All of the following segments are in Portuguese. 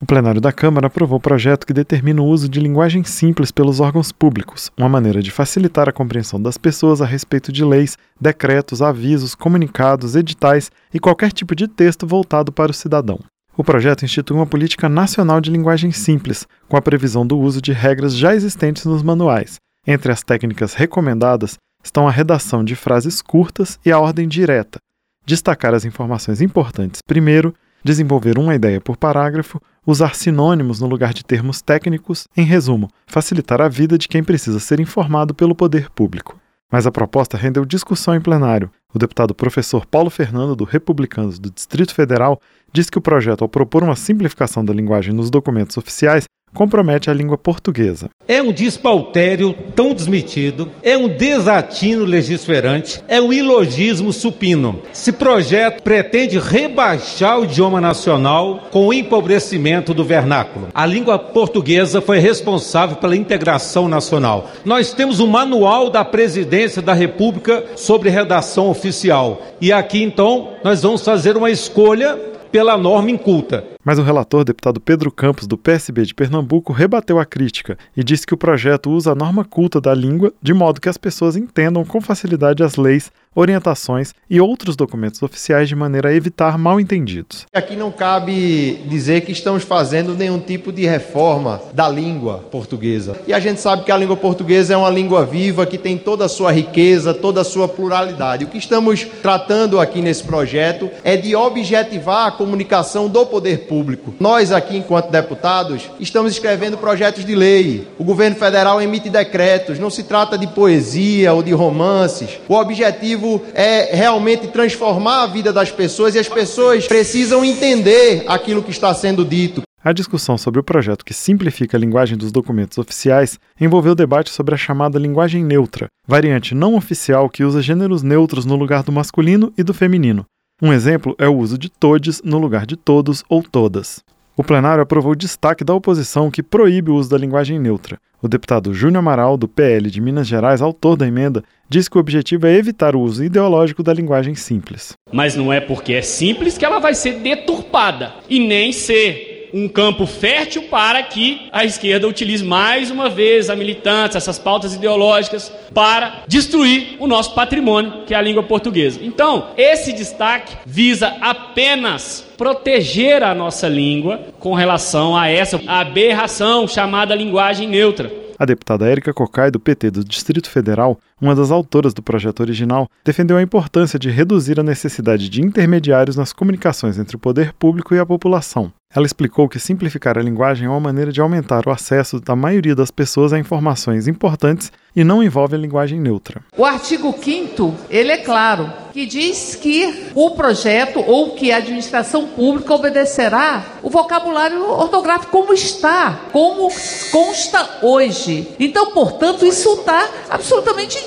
plenário da Câmara aprovou o projeto que determina o uso de linguagem simples pelos órgãos públicos, uma maneira de facilitar a compreensão das pessoas a respeito de leis, decretos, avisos, comunicados, editais e qualquer tipo de texto voltado para o cidadão. O projeto institui uma política nacional de linguagem simples, com a previsão do uso de regras já existentes nos manuais. Entre as técnicas recomendadas estão a redação de frases curtas e a ordem direta, destacar as informações importantes primeiro, desenvolver uma ideia por parágrafo, usar sinônimos no lugar de termos técnicos, em resumo, facilitar a vida de quem precisa ser informado pelo poder público. Mas a proposta rendeu discussão em plenário. O deputado professor Paulo Fernando, do Republicanos do Distrito Federal, disse que o projeto, ao propor uma simplificação da linguagem nos documentos oficiais, compromete a língua portuguesa. É um despautério tão desmetido, é um desatino legisferante, é um ilogismo supino. Esse projeto pretende rebaixar o idioma nacional com o empobrecimento do vernáculo. A língua portuguesa foi responsável pela integração nacional. Nós temos um manual da Presidência da República sobre redação oficial. E aqui, então, nós vamos fazer uma escolha pela norma inculta. Mas o relator, deputado Pedro Campos, do PSB de Pernambuco, rebateu a crítica e disse que o projeto usa a norma culta da língua de modo que as pessoas entendam com facilidade as leis, orientações e outros documentos oficiais de maneira a evitar mal-entendidos. Aqui não cabe dizer que estamos fazendo nenhum tipo de reforma da língua portuguesa. E a gente sabe que a língua portuguesa é uma língua viva, que tem toda a sua riqueza, toda a sua pluralidade. O que estamos tratando aqui nesse projeto é de objetivar a comunicação do poder público. Nós aqui, enquanto deputados, estamos escrevendo projetos de lei. O governo federal emite decretos. Não se trata de poesia ou de romances. O objetivo é realmente transformar a vida das pessoas e as pessoas precisam entender aquilo que está sendo dito. A discussão sobre o projeto que simplifica a linguagem dos documentos oficiais envolveu debate sobre a chamada linguagem neutra, variante não oficial que usa gêneros neutros no lugar do masculino e do feminino. Um exemplo é o uso de todes no lugar de todos ou todas. O plenário aprovou o destaque da oposição que proíbe o uso da linguagem neutra. O deputado Júnior Amaral, do PL de Minas Gerais, autor da emenda, diz que o objetivo é evitar o uso ideológico da linguagem simples. Mas não é porque é simples que ela vai ser deturpada e nem ser um campo fértil para que a esquerda utilize mais uma vez a militância, essas pautas ideológicas, para destruir o nosso patrimônio, que é a língua portuguesa. Então, esse destaque visa apenas proteger a nossa língua com relação a essa aberração chamada linguagem neutra. A deputada Érica Cocai, do PT do Distrito Federal, uma das autoras do projeto original, defendeu a importância de reduzir a necessidade de intermediários nas comunicações entre o poder público e a população. Ela explicou que simplificar a linguagem é uma maneira de aumentar o acesso da maioria das pessoas a informações importantes e não envolve a linguagem neutra. O artigo 5º, ele é claro, que diz que o projeto ou que a administração pública obedecerá o vocabulário ortográfico como está, como consta hoje. Então, portanto, isso está absolutamente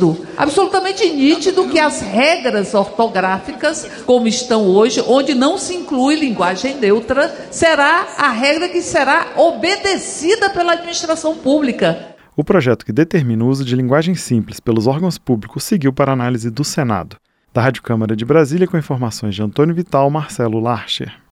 nítido que as regras ortográficas, como estão hoje, onde não se inclui linguagem neutra, será a regra que será obedecida pela administração pública. O projeto que determina o uso de linguagem simples pelos órgãos públicos seguiu para análise do Senado. Da Rádio Câmara de Brasília, com informações de Antônio Vital, Marcelo Larcher.